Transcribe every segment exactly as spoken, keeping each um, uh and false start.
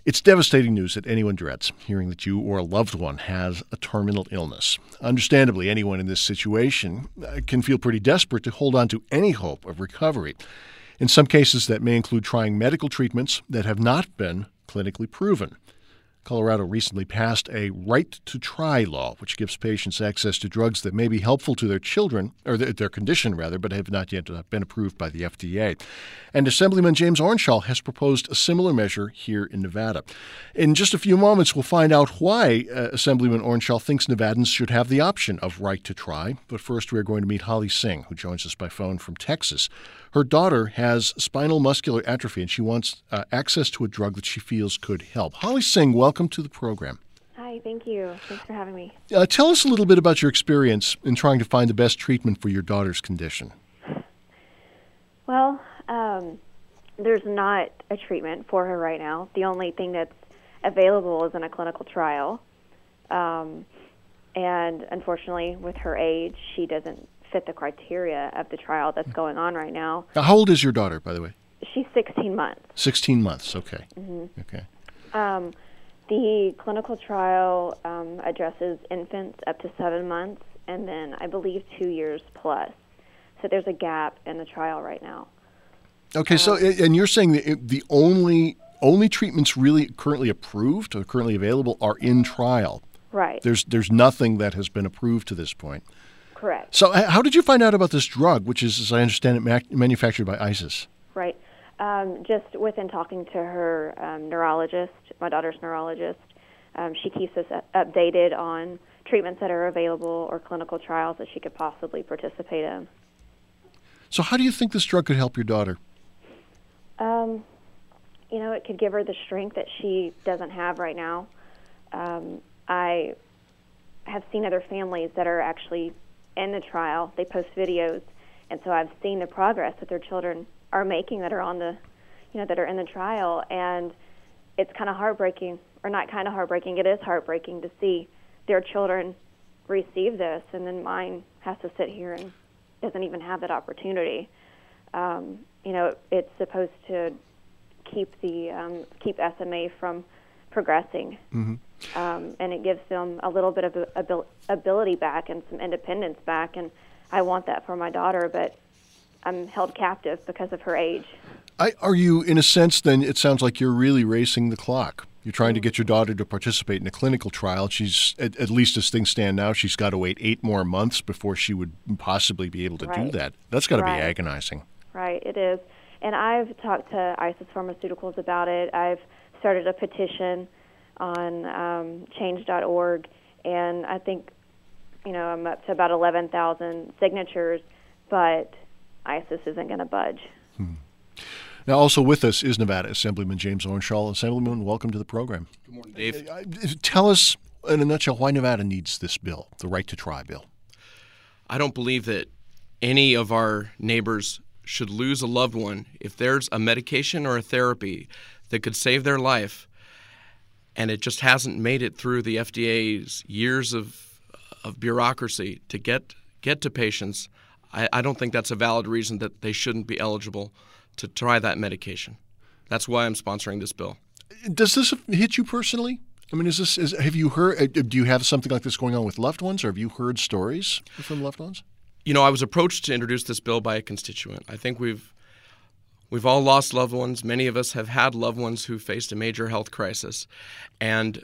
It's devastating news that anyone dreads, hearing that you or a loved one has a terminal illness. Understandably, anyone in this situation uh, can feel pretty desperate to hold on to any hope of recovery. In some cases, that may include trying medical treatments that have not been clinically proven. Colorado recently passed a right to try law, which gives patients access to drugs that may be helpful to their children, or their, their condition rather, but have not yet been approved by the F D A. And Assemblyman James Ornschall has proposed a similar measure here in Nevada. In just a few moments, we'll find out why uh, Assemblyman Ornschall thinks Nevadans should have the option of right to try. But first, we're going to meet Holly Singh, who joins us by phone from Texas. Her daughter has spinal muscular atrophy, and she wants uh, access to a drug that she feels could help. Holly Singh, welcome to the program. Hi, thank you. Thanks for having me. Uh, tell us a little bit about your experience in trying to find the best treatment for your daughter's condition. Well, um, there's not a treatment for her right now. The only thing that's available is in a clinical trial. Um, and unfortunately, with her age, she doesn't fit the criteria of the trial that's going on right now. Now, how old is your daughter, by the way? She's sixteen months. sixteen months, okay. Mm-hmm. Okay. Um, the clinical trial um, addresses infants up to seven months and then I believe two years plus. So there's a gap in the trial right now. Okay, um, so and you're saying that the only only treatments really currently approved or currently available are in trial. Right. There's there's nothing that has been approved to this point. Correct. So how did you find out about this drug, which is, as I understand it, ma- manufactured by ISIS? Right. Um, just within talking to her um, neurologist, my daughter's neurologist, um, she keeps us updated on treatments that are available or clinical trials that she could possibly participate in. So how do you think this drug could help your daughter? Um, you know, it could give her the strength that she doesn't have right now. Um, I have seen other families that are actually in the trial. They post videos, and so I've seen the progress that their children are making that are on the, you know, that are in the trial, and it's kind of heartbreaking, or not kind of heartbreaking, it is heartbreaking to see their children receive this, and then mine has to sit here and doesn't even have that opportunity. Um, you know, it's supposed to keep the um, keep S M A from progressing. Mm-hmm. Um, and it gives them a little bit of abil- ability back and some independence back, and I want that for my daughter, but I'm held captive because of her age. I, are you, in a sense, then, it sounds like you're really racing the clock. You're trying to get your daughter to participate in a clinical trial. She's, at, at least as things stand now, she's got to wait eight more months before she would possibly be able to right. do that. That's got to right. be agonizing. Right, it is. And I've talked to ISIS Pharmaceuticals about it. I've started a petition on um, change dot org, and I think, you know, I'm up to about eleven thousand signatures, but ISIS isn't going to budge. Hmm. Now, also with us is Nevada Assemblyman James Ornschall. Assemblyman, welcome to the program. Good morning, Dave. Uh, tell us, in a nutshell, why Nevada needs this bill, the Right to Try bill. I don't believe that any of our neighbors should lose a loved one if there's a medication or a therapy that could save their life, and it just hasn't made it through the F D A's years of of bureaucracy to get get to patients. I, I don't think that's a valid reason that they shouldn't be eligible to try that medication. That's why I'm sponsoring this bill. Does this hit you personally? I mean, is this is have you heard? Do you have something like this going on with loved ones, or have you heard stories from loved ones? You know, I was approached to introduce this bill by a constituent. I think we've We've all lost loved ones. Many of us have had loved ones who faced a major health crisis. And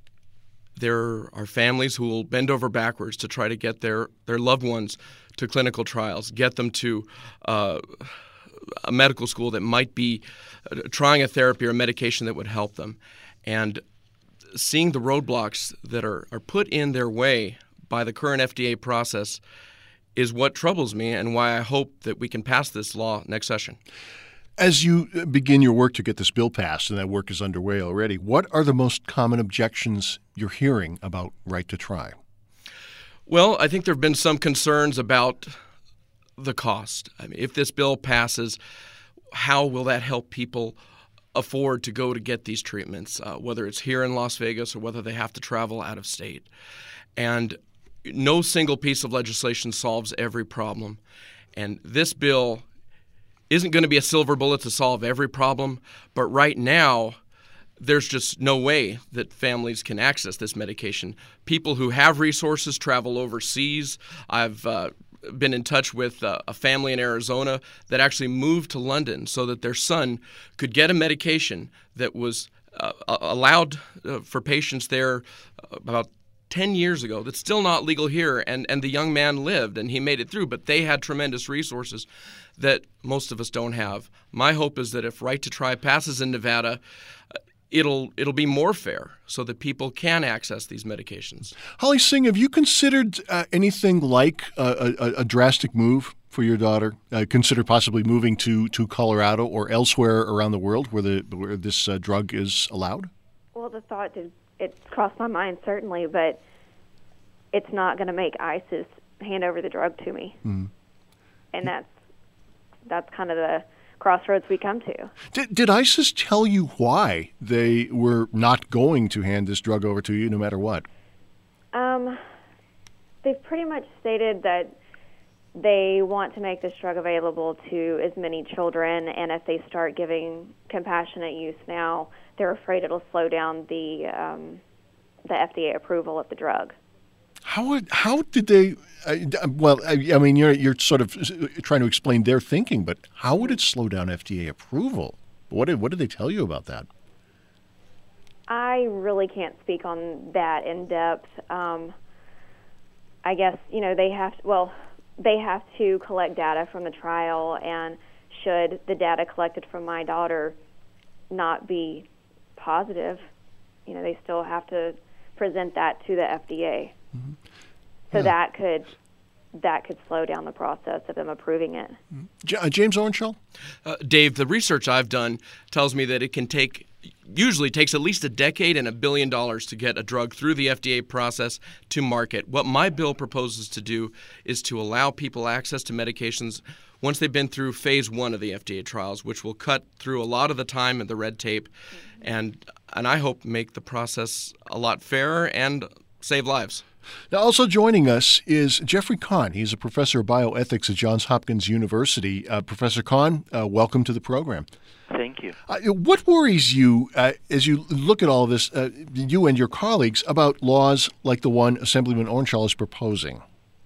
there are families who will bend over backwards to try to get their, their loved ones to clinical trials, get them to uh, a medical school that might be uh, trying a therapy or a medication that would help them. And seeing the roadblocks that are, are put in their way by the current F D A process is what troubles me and why I hope that we can pass this law next session. As you begin your work to get this bill passed, and that work is underway already, what are the most common objections you're hearing about Right to Try? Well, I think there have been some concerns about the cost. I mean, if this bill passes, how will that help people afford to go to get these treatments, uh, whether it's here in Las Vegas or whether they have to travel out of state? And no single piece of legislation solves every problem. And this bill isn't going to be a silver bullet to solve every problem, but right now there's just no way that families can access this medication. People who have resources travel overseas. I've uh, been in touch with uh, a family in Arizona that actually moved to London so that their son could get a medication that was uh, allowed uh, for patients there about ten years ago that's still not legal here, and, and the young man lived and he made it through, but they had tremendous resources that most of us don't have. My hope is that if Right to Try passes in Nevada, it'll it'll be more fair so that people can access these medications. Holly Singh, have you considered uh, anything like a, a, a drastic move for your daughter? Uh, consider possibly moving to, to Colorado or elsewhere around the world where the where this uh, drug is allowed? Well, the thought did it crossed my mind certainly, but it's not going to make ISIS hand over the drug to me, mm-hmm. and that's that's kind of the crossroads we come to. Did, did ISIS tell you why they were not going to hand this drug over to you no matter what? Um, they've pretty much stated that they want to make this drug available to as many children, and if they start giving compassionate use now, they're afraid it'll slow down the um, the F D A approval of the drug. How would, how did they? Uh, well, I, I mean, you're you're sort of trying to explain their thinking, but how would it slow down F D A approval? What did what did they tell you about that? I really can't speak on that in depth. Um, I guess you know they have well they have to collect data from the trial, and should the data collected from my daughter not be positive, you know they still have to present that to the F D A. Mm-hmm. So yeah. that could that could slow down the process of them approving it. Mm-hmm. J- uh, James Owenshall? Uh, Dave, the research I've done tells me that it can take, usually takes at least a decade and a billion dollars to get a drug through the F D A process to market. What my bill proposes to do is to allow people access to medications once they've been through phase one of the F D A trials, which will cut through a lot of the time and the red tape, mm-hmm. and and I hope make the process a lot fairer and save lives. Now, also joining us is Jeffrey Kahn. He's a professor of bioethics at Johns Hopkins University. Uh, Professor Kahn, uh, welcome to the program. Thank you. Uh, what worries you uh, as you look at all of this, uh, you and your colleagues, about laws like the one Assemblyman Owenshall is proposing?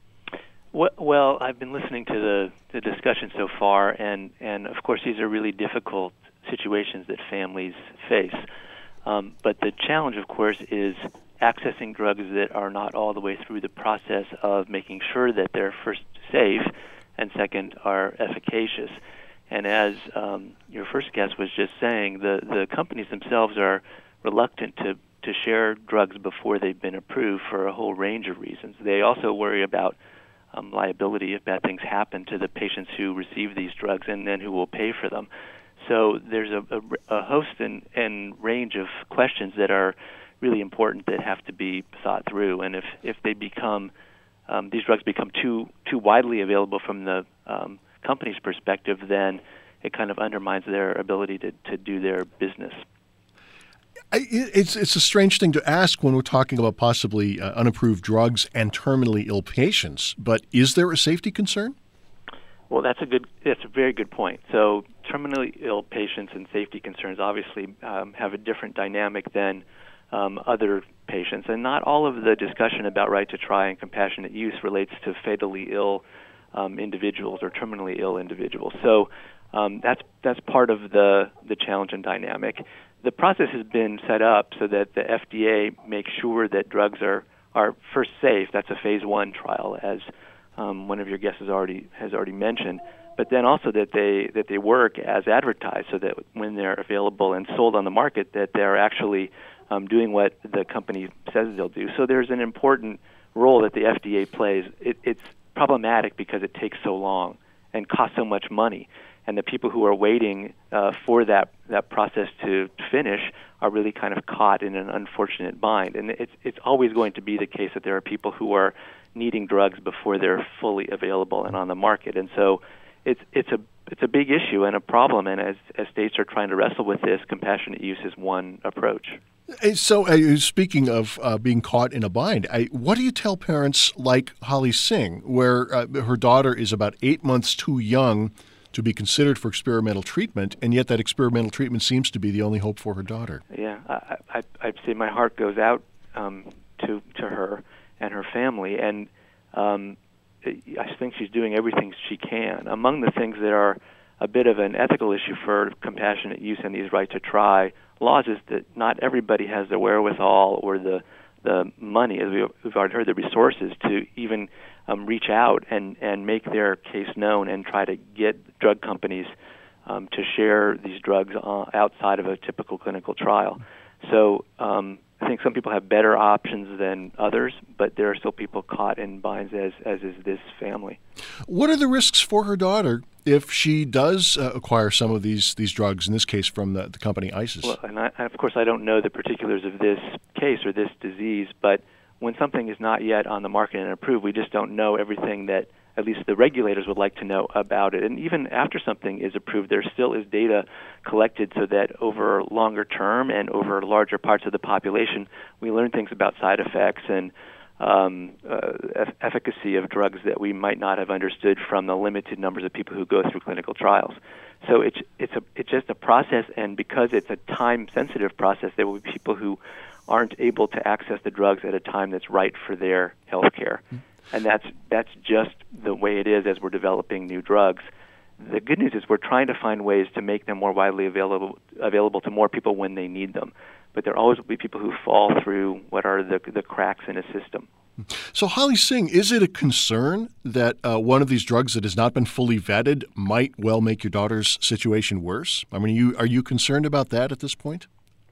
Well, I've been listening to the, the discussion so far, and, and of course these are really difficult situations that families face. Um, but the challenge, of course, is accessing drugs that are not all the way through the process of making sure that they're first safe and second are efficacious. And as um, your first guest was just saying, the, the companies themselves are reluctant to, to share drugs before they've been approved for a whole range of reasons. They also worry about um, liability if bad things happen to the patients who receive these drugs and then who will pay for them. So there's a, a, a host and, and range of questions that are really important that have to be thought through. And if, if they become, um, these drugs become too too widely available from the um, company's perspective, then it kind of undermines their ability to, to do their business. It's it's a strange thing to ask when we're talking about possibly uh, unapproved drugs and terminally ill patients, but is there a safety concern? Well, that's a good that's a very good point. So terminally ill patients and safety concerns obviously um, have a different dynamic than um, other patients, and not all of the discussion about right to try and compassionate use relates to fatally ill um, individuals or terminally ill individuals. So um, that's that's part of the the challenge and dynamic. The process has been set up so that the F D A makes sure that drugs are, are first safe. That's a phase one trial, as um, one of your guests has already has already mentioned. But then also that they that they work as advertised, so that when they're available and sold on the market, that they're actually um, doing what the company says they'll do. So there's an important role that the F D A plays. It, it's problematic because it takes so long and costs so much money. And the people who are waiting uh, for that, that process to finish are really kind of caught in an unfortunate bind. And it's it's always going to be the case that there are people who are needing drugs before they're fully available and on the market. And so it's it's a it's a big issue and a problem. And as as states are trying to wrestle with this, compassionate use is one approach. So, uh, speaking of uh, being caught in a bind, I, what do you tell parents like Holly Singh, where uh, her daughter is about eight months too young to be considered for experimental treatment, and yet that experimental treatment seems to be the only hope for her daughter. Yeah, I, I, I'd say my heart goes out um, to to her and her family, and um, I think she's doing everything she can. Among the things that are a bit of an ethical issue for compassionate use and these right to try laws is that not everybody has the wherewithal or the the money, as we've already heard, the resources to even um, reach out and, and make their case known and try to get drug companies um, to share these drugs uh, outside of a typical clinical trial. So um, I think some people have better options than others, but there are still people caught in binds, as, as is this family. What are the risks for her daughter if she does uh, acquire some of these these drugs, in this case from the, the company ISIS? Well, and I, of course, I don't know the particulars of this case or this disease, but when something is not yet on the market and approved, we just don't know everything that at least the regulators would like to know about it. And even after something is approved, there still is data collected so that over longer term and over larger parts of the population, we learn things about side effects and um, uh, e- efficacy of drugs that we might not have understood from the limited numbers of people who go through clinical trials. So it's it's a it's just a process, and because it's a time-sensitive process, there will be people who aren't able to access the drugs at a time that's right for their health care. Mm-hmm. And that's that's just the way it is as we're developing new drugs. The good news is we're trying to find ways to make them more widely available available to more people when they need them. But there always will be people who fall through what are the the cracks in a system. So, Holly Singh, is it a concern that uh, one of these drugs that has not been fully vetted might well make your daughter's situation worse? I mean, you, are you concerned about that at this point?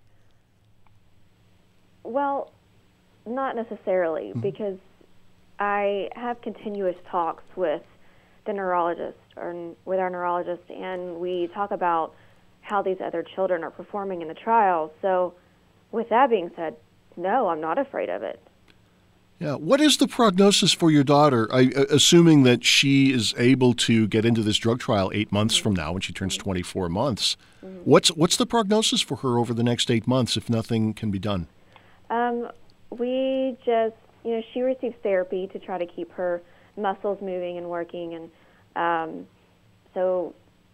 Well, not necessarily, mm-hmm. because I have continuous talks with the neurologist or with our neurologist, and we talk about how these other children are performing in the trials. So with that being said, no, I'm not afraid of it. Yeah. What is the prognosis for your daughter, I, assuming that she is able to get into this drug trial eight months mm-hmm. from now when she turns mm-hmm. twenty-four months? Mm-hmm. What's what's the prognosis for her over the next eight months if nothing can be done? Um, we just, you know, she receives therapy to try to keep her muscles moving and working, and um, so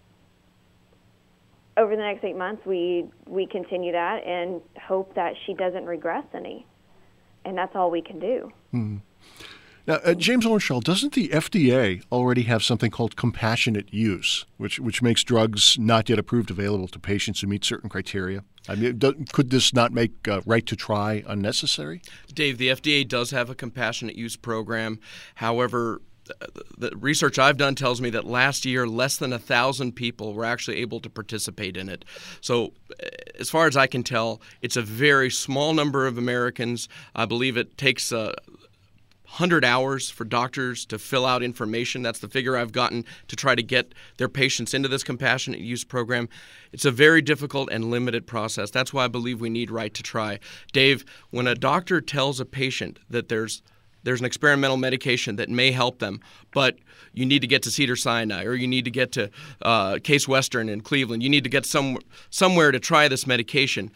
over the next eight months, we we continue that and hope that she doesn't regress any. And that's all we can do. Mm-hmm. Now, uh, James Orenshall, doesn't the F D A already have something called compassionate use, which which makes drugs not yet approved available to patients who meet certain criteria? I mean, do, could this not make uh, right to try unnecessary? Dave, the F D A does have a compassionate use program. However, the research I've done tells me that last year, less than a thousand people were actually able to participate in it. So as far as I can tell, it's a very small number of Americans. I believe it takes uh, one hundred hours for doctors to fill out information. That's the figure I've gotten to try to get their patients into this compassionate use program. It's a very difficult and limited process. That's why I believe we need right to try. Dave, when a doctor tells a patient that there's There's an experimental medication that may help them, but you need to get to Cedars-Sinai or you need to get to uh, Case Western in Cleveland. You need to get some, somewhere to try this medication.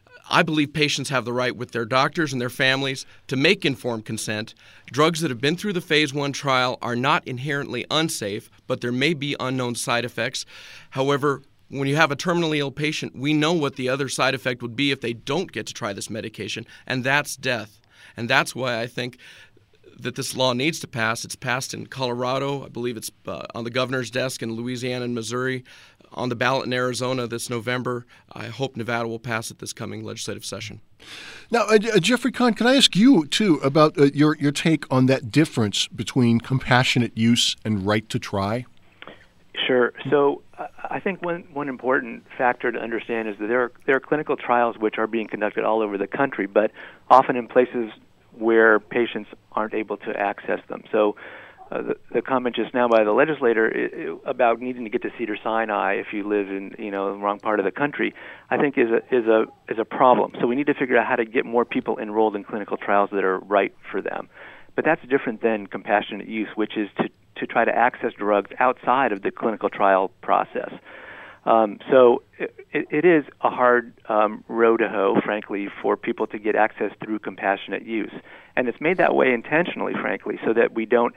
I believe patients have the right with their doctors and their families to make informed consent. Drugs that have been through the phase one trial are not inherently unsafe, but there may be unknown side effects. However, when you have a terminally ill patient, we know what the other side effect would be if they don't get to try this medication, and that's death. And that's why I think that this law needs to pass. It's passed in Colorado. I believe it's uh, on the governor's desk in Louisiana and Missouri, on the ballot in Arizona this November. I hope Nevada will pass it this coming legislative session. Now, uh, Jeffrey Kahn, can I ask you, too, about uh, your, your take on that difference between compassionate use and right to try? Sure. So uh, I think one, one important factor to understand is that there are, there are clinical trials which are being conducted all over the country, but often in places where patients aren't able to access them. So uh, the, the comment just now by the legislator I- about needing to get to Cedars-Sinai if you live in, you know, the wrong part of the country, I think is a is a is a problem. So we need to figure out how to get more people enrolled in clinical trials that are right for them. But that's different than compassionate use, which is to to try to access drugs outside of the clinical trial process. Um, so it, it is a hard um, row to hoe, frankly, for people to get access through compassionate use. And it's made that way intentionally, frankly, so that we don't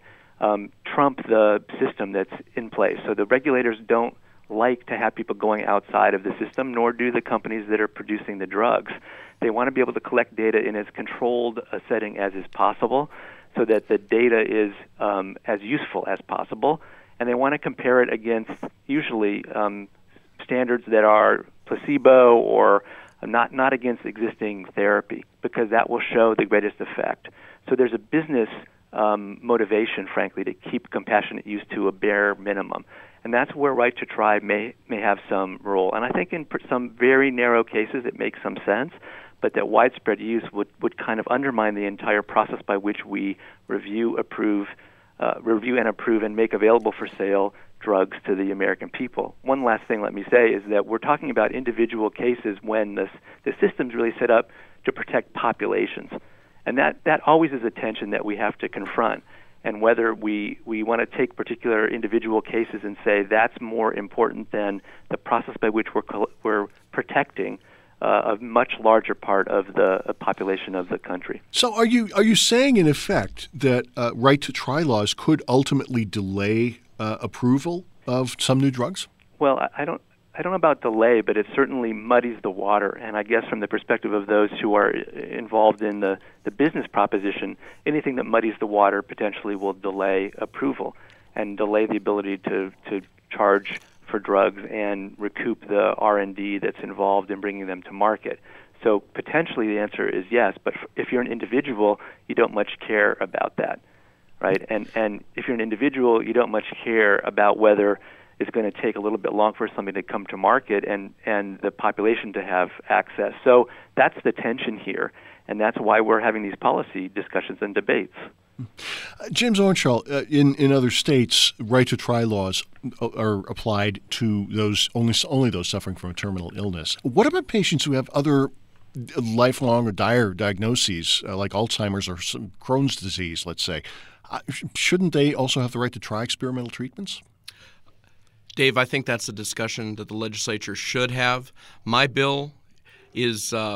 um, trump the system that's in place. So the regulators don't like to have people going outside of the system, nor do the companies that are producing the drugs. They want to be able to collect data in as controlled a setting as is possible so that the data is um, as useful as possible. And they want to compare it against usually um, standards that are placebo or not, not against existing therapy, because that will show the greatest effect. So there's a business um, motivation, frankly, to keep compassionate use to a bare minimum. And that's where right to try may may have some role. And I think in some very narrow cases it makes some sense, but that widespread use would, would kind of undermine the entire process by which we review, approve, uh, review and approve and make available for sale drugs to the American people. One last thing let me say is that we're talking about individual cases when this, the system's really set up to protect populations. And that, that always is a tension that we have to confront. And whether we, we want to take particular individual cases and say that's more important than the process by which we're, we're protecting uh, a much larger part of the uh, population of the country. So are you are you saying, in effect, that uh, right-to-try laws could ultimately delay uh, approval of some new drugs? Well, I, I don't. I don't know about delay, but it certainly muddies the water. And I guess from the perspective of those who are involved in the, the business proposition, anything that muddies the water potentially will delay approval and delay the ability to, to charge for drugs and recoup the R and D that's involved in bringing them to market. So potentially the answer is yes, but if you're an individual, you don't much care about that, right? And, and if you're an individual, you don't much care about whether it's going to take a little bit long for something to come to market and, and the population to have access. So that's the tension here, and that's why we're having these policy discussions and debates. Uh, James Ornschall, uh, in, in other states, right-to-try laws are applied to those only only those suffering from a terminal illness. What about patients who have other lifelong or dire diagnoses, uh, like Alzheimer's or some Crohn's disease, let's say? Uh, sh- shouldn't they also have the right to try experimental treatments? Dave, I think that's a discussion that the legislature should have. My bill is uh,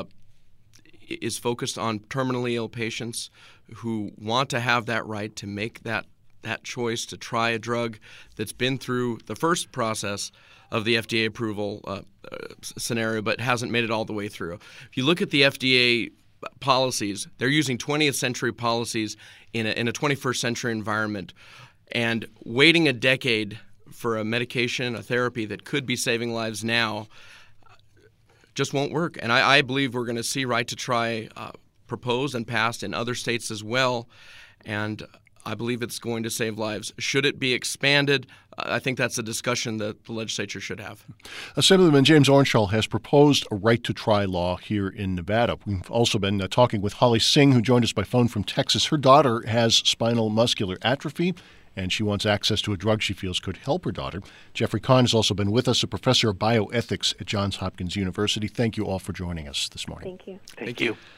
is focused on terminally ill patients who want to have that right to make that, that choice to try a drug that's been through the first process of the F D A approval uh, uh, scenario but hasn't made it all the way through. If you look at the F D A policies, they're using twentieth century policies in a, in a twenty-first century environment, and waiting a decade for a medication, a therapy that could be saving lives now just won't work. And I, I believe we're going to see right to try uh, proposed and passed in other states as well, and I believe it's going to save lives. Should it be expanded? I think that's a discussion that the legislature should have. Assemblyman James Ornschall has proposed a right-to-try law here in Nevada. We've also been uh, talking with Holly Singh, who joined us by phone from Texas. Her daughter has spinal muscular atrophy, and she wants access to a drug she feels could help her daughter. Jeffrey Kahn has also been with us, a professor of bioethics at Johns Hopkins University. Thank you all for joining us this morning. Thank you. Thank you.